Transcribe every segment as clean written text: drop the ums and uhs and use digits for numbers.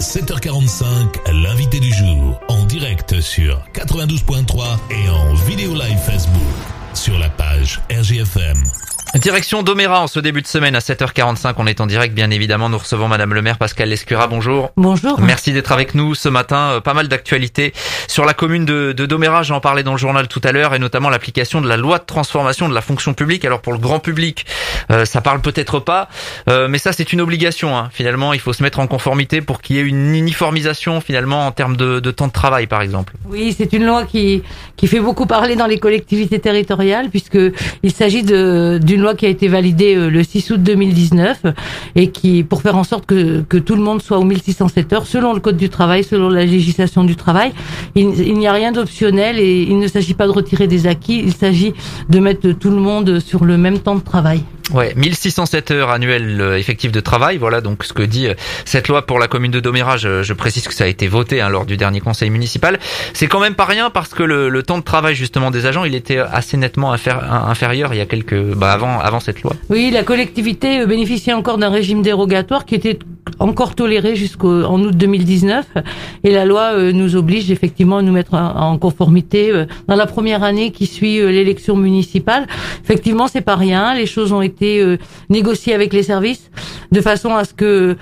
7h45, l'invité du jour, en direct sur 92.3 et en vidéo live Facebook, sur la page RGFM. Direction Domérat en ce début de semaine à 7h45. On est en direct, bien évidemment. Nous recevons Madame le maire Pascale Lescura. Bonjour. Bonjour. Merci d'être avec nous ce matin. Pas mal d'actualités sur la commune de Domérat. J'en parlais dans le journal tout à l'heure, et notamment l'application de la loi de transformation de la fonction publique. Alors pour le grand public, ça parle peut-être pas, mais ça c'est une obligation. Finalement, il faut se mettre en conformité pour qu'il y ait une uniformisation finalement en termes de temps de travail, par exemple. Oui, c'est une loi qui fait beaucoup parler dans les collectivités territoriales, puisque il s'agit d'une loi qui a été validée le 6 août 2019 et qui, pour faire en sorte que tout le monde soit aux 1607 heures selon le code du travail, selon la législation du travail. Il n'y a rien d'optionnel et il ne s'agit pas de retirer des acquis, il s'agit de mettre tout le monde sur le même temps de travail. Ouais, 1607 heures annuelles effectives de travail, voilà donc ce que dit cette loi pour la commune de Domérat. Je précise que ça a été voté lors du dernier conseil municipal. C'est quand même pas rien parce que le temps de travail justement des agents, il était assez nettement inférieur il y a avant cette loi. Oui, la collectivité bénéficiait encore d'un régime dérogatoire qui était encore toléré jusqu'en août 2019, et la loi nous oblige effectivement à nous mettre en conformité dans la première année qui suit l'élection municipale. Effectivement, c'est pas rien, les choses ont été négociées avec les services de façon à ce que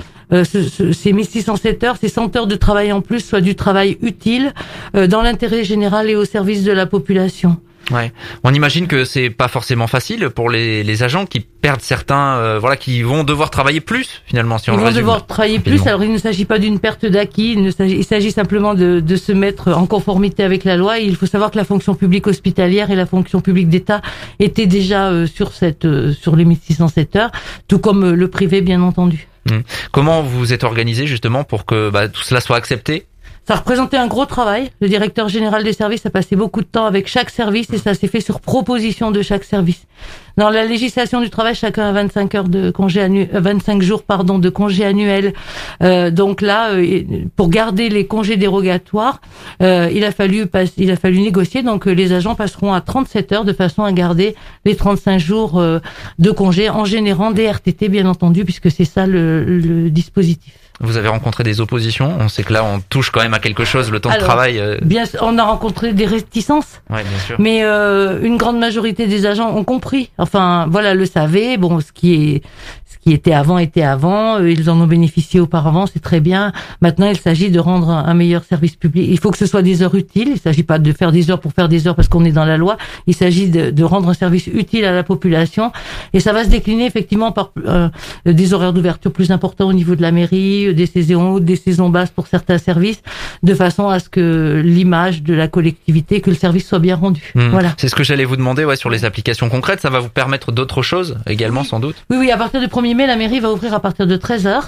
ces 1607 heures, ces 100 heures de travail en plus soient du travail utile dans l'intérêt général et au service de la population. Ouais, on imagine que c'est pas forcément facile pour les agents qui perdent certains, qui vont devoir travailler plus finalement. Si on Ils le vont résume devoir travailler plus. Alors il ne s'agit pas d'une perte d'acquis, il s'agit simplement de se mettre en conformité avec la loi. Et il faut savoir que la fonction publique hospitalière et la fonction publique d'État étaient déjà sur les 1607 heures, tout comme le privé bien entendu. Comment vous êtes organisé justement pour que tout cela soit accepté? Ça représentait un gros travail. Le directeur général des services a passé beaucoup de temps avec chaque service et ça s'est fait sur proposition de chaque service. Dans la législation du travail, chacun a 25 heures de congé 25 jours de congé annuel. Donc là, pour garder les congés dérogatoires, il a fallu négocier. Donc les agents passeront à 37 heures de façon à garder les 35 jours de congé en générant des RTT, bien entendu, puisque c'est ça le dispositif. Vous avez rencontré des oppositions? On sait que là, on touche quand même à quelque chose, le temps de travail. Bien, on a rencontré des réticences. Ouais, bien sûr. Mais une grande majorité des agents ont compris. Enfin, le savaient. Bon, ce qui était avant était avant. Ils en ont bénéficié auparavant, c'est très bien. Maintenant, il s'agit de rendre un meilleur service public. Il faut que ce soit des heures utiles. Il s'agit pas de faire des heures pour faire des heures parce qu'on est dans la loi. Il s'agit de rendre un service utile à la population. Et ça va se décliner effectivement par des horaires d'ouverture plus importants au niveau de la mairie, des saisons hautes, des saisons basses pour certains services, de façon à ce que l'image de la collectivité, que le service soit bien rendu. Voilà. C'est ce que j'allais vous demander, sur les applications concrètes. Ça va vous permettre d'autres choses également, sans doute? Oui, à partir du 1er mai, la mairie va ouvrir à partir de 13h.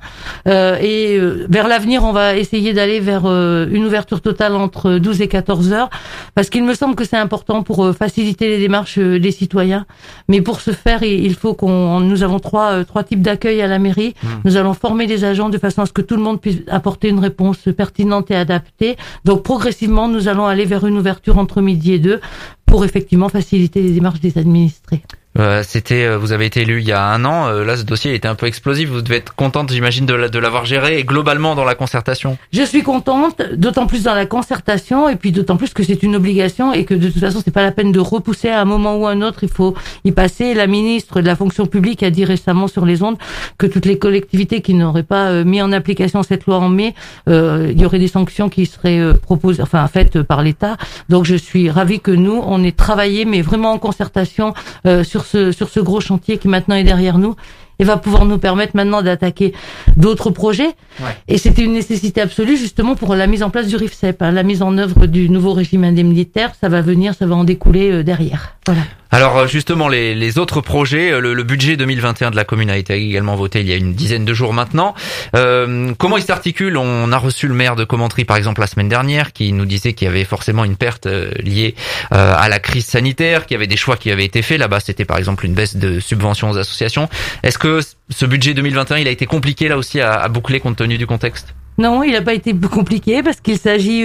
Et vers l'avenir, on va essayer d'aller vers une ouverture totale entre 12 et 14h, parce qu'il me semble que c'est important pour faciliter les démarches des citoyens. Mais pour ce faire, il faut nous avons trois types d'accueil à la mairie. Nous allons former les agents de façon à ce que tout le monde puisse apporter une réponse pertinente et adaptée. Donc progressivement, nous allons aller vers une ouverture entre midi et 2 pour effectivement faciliter les démarches des administrés. Vous avez été élu il y a 1 an. Là, ce dossier était un peu explosif. Vous devez être contente, j'imagine, de l'avoir géré, et globalement dans la concertation. Je suis contente, d'autant plus dans la concertation, et puis d'autant plus que c'est une obligation et que de toute façon, c'est pas la peine de repousser à un moment ou à un autre. Il faut y passer. La ministre de la fonction publique a dit récemment sur les ondes que toutes les collectivités qui n'auraient pas mis en application cette loi en mai, il y aurait des sanctions qui seraient faites par l'État. Donc, je suis ravie que nous, on ait travaillé, mais vraiment en concertation sur ce gros chantier qui maintenant est derrière nous et va pouvoir nous permettre maintenant d'attaquer d'autres projets. Ouais. Et c'était une nécessité absolue justement pour la mise en place du RIFSEP, la mise en œuvre du nouveau régime indemnitaire. Ça va en découler derrière. Voilà. Alors justement, les autres projets, le budget 2021 de la commune a été également voté il y a une dizaine de jours maintenant. Comment il s'articule? On a reçu le maire de Commentry par exemple la semaine dernière qui nous disait qu'il y avait forcément une perte liée à la crise sanitaire, qu'il y avait des choix qui avaient été faits. Là-bas, c'était par exemple une baisse de subventions aux associations. Est-ce que ce budget 2021, il a été compliqué là aussi à boucler compte tenu du contexte? Non, il n'a pas été compliqué parce qu'il s'agit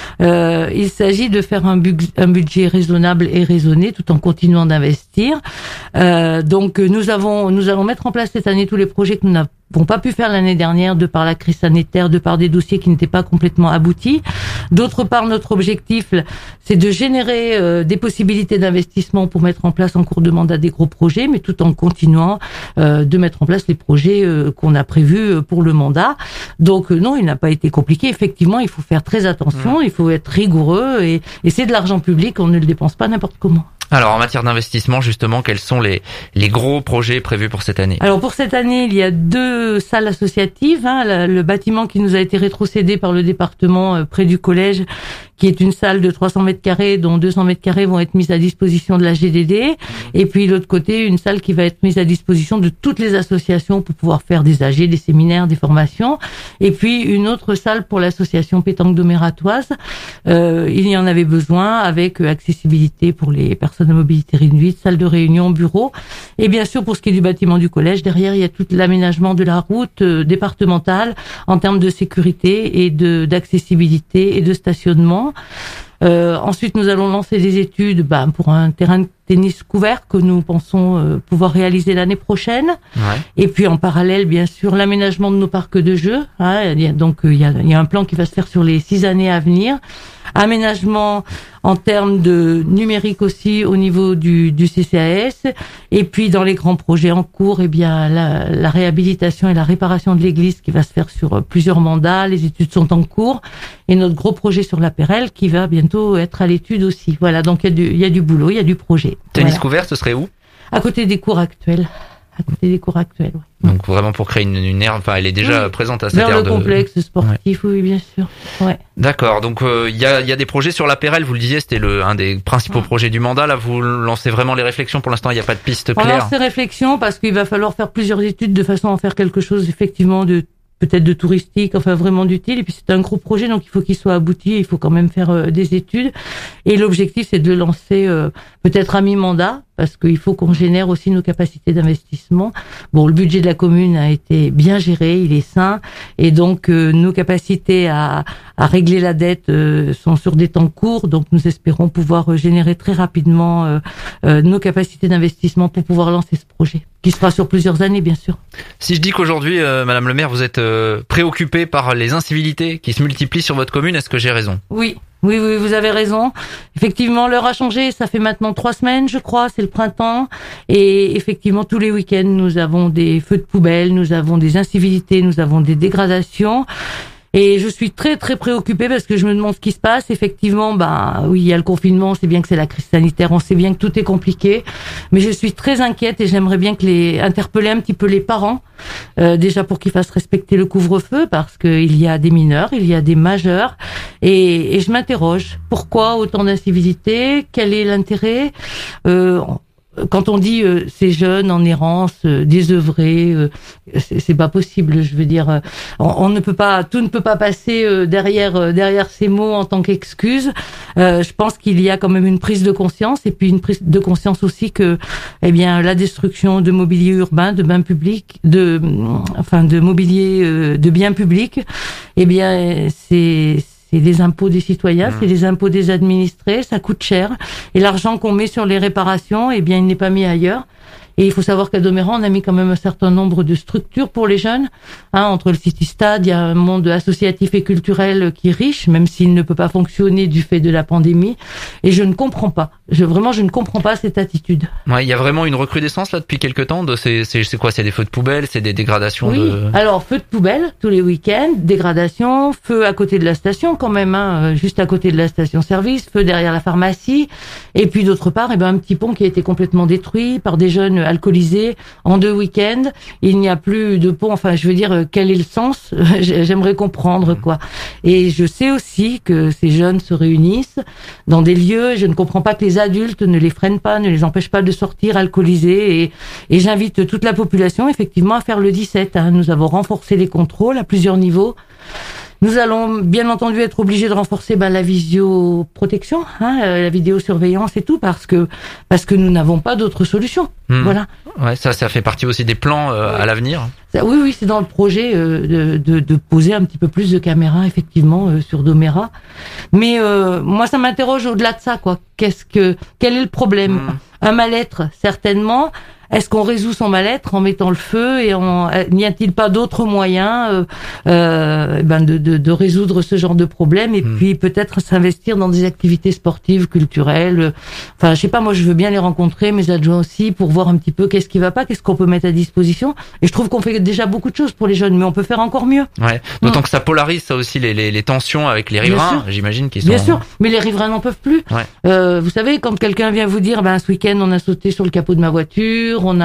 de faire un budget raisonnable et raisonné tout en continuant d'investir. Donc nous allons mettre en place cette année tous les projets que nous n'avons n'ont pas pu faire l'année dernière de par la crise sanitaire, de par des dossiers qui n'étaient pas complètement aboutis. D'autre part, notre objectif, c'est de générer des possibilités d'investissement pour mettre en place en cours de mandat des gros projets, mais tout en continuant de mettre en place les projets qu'on a prévus pour le mandat. Donc non, il n'a pas été compliqué. Effectivement, il faut faire très attention, il faut être rigoureux et c'est de l'argent public, on ne le dépense pas n'importe comment. Alors en matière d'investissement, justement, quels sont les gros projets prévus pour cette année? Alors pour cette année, il y a 2 salles associatives. Le bâtiment qui nous a été rétrocédé par le département près du collège, qui est une salle de 300 mètres carrés, dont 200 mètres carrés vont être mises à disposition de la GDD. Et puis l'autre côté, une salle qui va être mise à disposition de toutes les associations pour pouvoir faire des AG, des séminaires, des formations. Et puis une autre salle pour l'association Pétanque Domératoise. Il y en avait besoin avec accessibilité pour les personnes à mobilité réduite, salle de réunion, bureau. Et bien sûr, pour ce qui est du bâtiment du collège, derrière, il y a tout l'aménagement de la route départementale en termes de sécurité et d'accessibilité et de stationnement. Ensuite, nous allons lancer des études pour un terrain de tennis couvert que nous pensons pouvoir réaliser l'année prochaine. Ouais. Et puis en parallèle, bien sûr, l'aménagement de nos parcs de jeux. Donc il y a un plan qui va se faire sur les 6 années à venir. Aménagement en termes de numérique aussi au niveau du CCAS. Et puis dans les grands projets en cours, la réhabilitation et la réparation de l'église qui va se faire sur plusieurs mandats. Les études sont en cours. Et notre gros projet sur la Pérelle qui va bientôt être à l'étude aussi. Voilà, donc il y a du boulot, il y a du projet. Tennis couvert, ce serait où? À côté des cours actuels. Ouais. Donc vraiment pour créer une aire, elle est déjà présente à cette vers aire le complexe sportif, oui, bien sûr. Ouais. D'accord, donc il y a des projets sur la Pérelle, vous le disiez, c'était un des principaux projets du mandat. Là, vous lancez vraiment les réflexions. Pour l'instant, il n'y a pas de piste claire. On lance ces réflexions parce qu'il va falloir faire plusieurs études de façon à en faire quelque chose effectivement peut-être de touristique, vraiment d'utile. Et puis c'est un gros projet, donc il faut qu'il soit abouti. Il faut quand même faire des études. Et l'objectif, c'est de le lancer peut-être à mi-mandat, parce qu'il faut qu'on génère aussi nos capacités d'investissement. Bon, le budget de la commune a été bien géré, il est sain, et donc nos capacités à régler la dette sont sur des temps courts. Donc nous espérons pouvoir générer très rapidement nos capacités d'investissement pour pouvoir lancer ce projet, qui sera sur plusieurs années, bien sûr. Si je dis qu'aujourd'hui, Madame le maire, vous êtes préoccupée par les incivilités qui se multiplient sur votre commune, est-ce que j'ai raison? Oui, vous avez raison. Effectivement, l'heure a changé. Ça fait maintenant 3 semaines, je crois. C'est le printemps. Et effectivement, tous les week-ends, nous avons des feux de poubelle, nous avons des incivilités, nous avons des dégradations. Et je suis très très préoccupée parce que je me demande ce qui se passe. Effectivement, oui, il y a le confinement, on sait bien que c'est la crise sanitaire, on sait bien que tout est compliqué, mais je suis très inquiète et j'aimerais bien interpeller un petit peu les parents, déjà pour qu'ils fassent respecter le couvre-feu, parce qu'il y a des mineurs, il y a des majeurs, et je m'interroge. Pourquoi autant d'incivilité? Quel est l'intérêt? Quand on dit ces jeunes en errance, désœuvrés, c'est pas possible. Je veux dire, on ne peut pas, tout ne peut pas passer derrière ces mots en tant qu'excuse. Je pense qu'il y a quand même une prise de conscience, et puis une prise de conscience aussi que, la destruction de mobilier urbain, de biens publics, de mobilier, de biens publics, c'est les impôts des citoyens, c'est les impôts des administrés, ça coûte cher. Et l'argent qu'on met sur les réparations, il n'est pas mis ailleurs. Et il faut savoir qu'à Doméran, on a mis quand même un certain nombre de structures pour les jeunes. Entre le City Stade, il y a un monde associatif et culturel qui est riche, même s'il ne peut pas fonctionner du fait de la pandémie. Et je ne comprends pas. Je ne comprends pas cette attitude. Ouais, il y a vraiment une recrudescence là depuis quelque temps. C'est quoi? C'est des feux de poubelle, c'est des dégradations. Oui. Alors feux de poubelle tous les week-ends, dégradation, feu à côté de la station quand même, juste à côté de la station-service, feu derrière la pharmacie. Et puis d'autre part, un petit pont qui a été complètement détruit par des jeunes alcoolisés en 2 week-ends. Il n'y a plus de pont. Quel est le sens? J'aimerais comprendre, quoi. Et je sais aussi que ces jeunes se réunissent dans des lieux. Je ne comprends pas que les adultes ne les freinent pas, ne les empêchent pas de sortir alcoolisés. Et j'invite toute la population, effectivement, à faire le 17. Nous avons renforcé les contrôles à plusieurs niveaux. Nous allons bien entendu être obligés de renforcer la visioprotection, la vidéosurveillance et tout, parce que nous n'avons pas d'autre solution. Voilà. Ouais, ça fait partie aussi des plans à l'avenir. Oui, c'est dans le projet de poser un petit peu plus de caméras effectivement sur Doméra. Mais moi, ça m'interroge au-delà de ça, quoi. Quel est le problème? Un mal-être certainement, est-ce qu'on résout son mal-être en mettant le feu et n'y a-t-il pas d'autres moyens de résoudre ce genre de problème et puis peut-être s'investir dans des activités sportives, culturelles. Enfin, je sais pas, moi je veux bien les rencontrer, mes adjoints aussi, pour voir un petit peu qu'est-ce qui va pas, qu'est-ce qu'on peut mettre à disposition. Et je trouve qu'on fait déjà beaucoup de choses pour les jeunes, mais on peut faire encore mieux. Ouais. D'autant que ça polarise ça aussi les tensions avec les riverains, j'imagine qu'ils sont. Bien sûr, mais les riverains n'en peuvent plus. Ouais. Vous savez, quand quelqu'un vient vous dire, ce week-end on a sauté sur le capot de ma voiture, on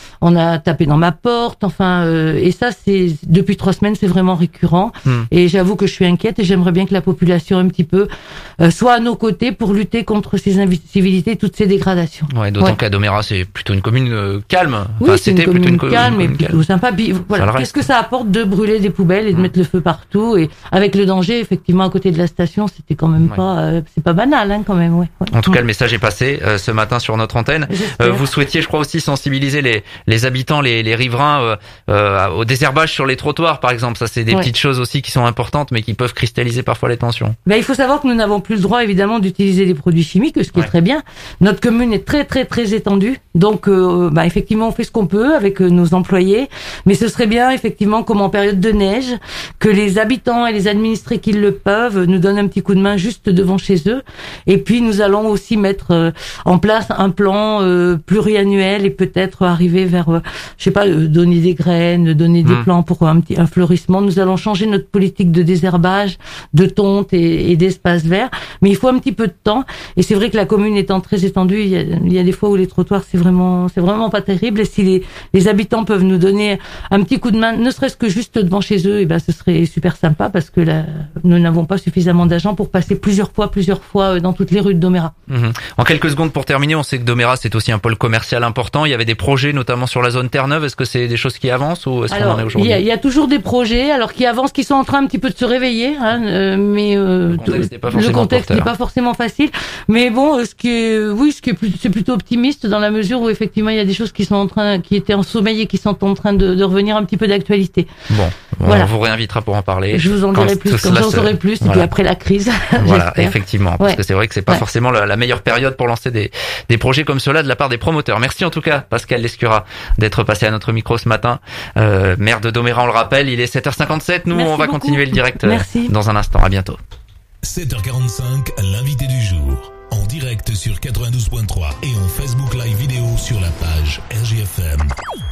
a tapé dans ma porte, enfin, et ça c'est depuis 3 semaines, c'est vraiment récurrent. Et j'avoue que je suis inquiète et j'aimerais bien que la population un petit peu soit à nos côtés pour lutter contre ces incivilités, toutes ces dégradations. Ouais, d'autant qu'à Domérat c'est plutôt une commune calme. Oui, enfin, c'est une commune calme et plutôt sympa. Voilà, ça qu'est-ce que ça apporte de brûler des poubelles et de mettre le feu partout, et avec le danger effectivement à côté de la station, c'était quand même pas, c'est pas banal quand même. Ouais. En tout cas, le message est passé ce matin sur notre antenne. Vous souhaitiez, je crois aussi, sensibiliser les habitants, les riverains au désherbage sur les trottoirs, par exemple. Ça, c'est des petites choses aussi qui sont importantes, mais qui peuvent cristalliser parfois les tensions. Il faut savoir que nous n'avons plus le droit, évidemment, d'utiliser des produits chimiques, ce qui est très bien. Notre commune est très, très, très étendue. Donc, effectivement, on fait ce qu'on peut avec nos employés. Mais ce serait bien, effectivement, comme en période de neige, que les habitants et les administrés qui le peuvent nous donnent un petit coup de main juste devant chez eux. Et puis, nous allons aussi mettre en place un plan pluriannuel et peut-être arriver vers, donner des graines, donner des plants pour un fleurissement. Nous allons changer notre politique de désherbage, de tonte et d'espace vert. Mais il faut un petit peu de temps. Et c'est vrai que la commune étant très étendue, il y a des fois où les trottoirs, c'est vraiment pas terrible. Et si les habitants peuvent nous donner un petit coup de main, ne serait-ce que juste devant chez eux, ce serait super sympa parce que nous n'avons pas suffisamment d'agents pour passer plusieurs fois dans toutes les rues de Domérat. En quelques secondes pour terminer, on sait que Domérat c'est aussi un pôle commercial important. Il y avait des projets notamment sur la zone Terre-Neuve. Est-ce que c'est des choses qui avancent ou est-ce qu'on en est aujourd'hui? Il y a toujours des projets qui avancent, qui sont en train un petit peu de se réveiller, mais le contexte n'est pas forcément facile. Mais bon, c'est plutôt optimiste dans la mesure où effectivement il y a des choses qui étaient en sommeil et qui sont en train de revenir un petit peu d'actualité. Bon, on vous réinvitera pour en parler. Je vous en dirai plus, comme j'en saurai plus, et puis après la crise. Voilà, effectivement, parce que c'est vrai que c'est pas forcément la meilleure période pour lancer des projets comme cela de la part des promoteurs. Merci en tout cas, Pascal Lescura, d'être passé à notre micro ce matin. Maire de Domérat, on le rappelle, il est 7h57. Nous, on va continuer le direct dans un instant. À bientôt. 7h45, l'invité du jour. En direct sur 92.3 et en Facebook Live vidéo sur la page RGFM.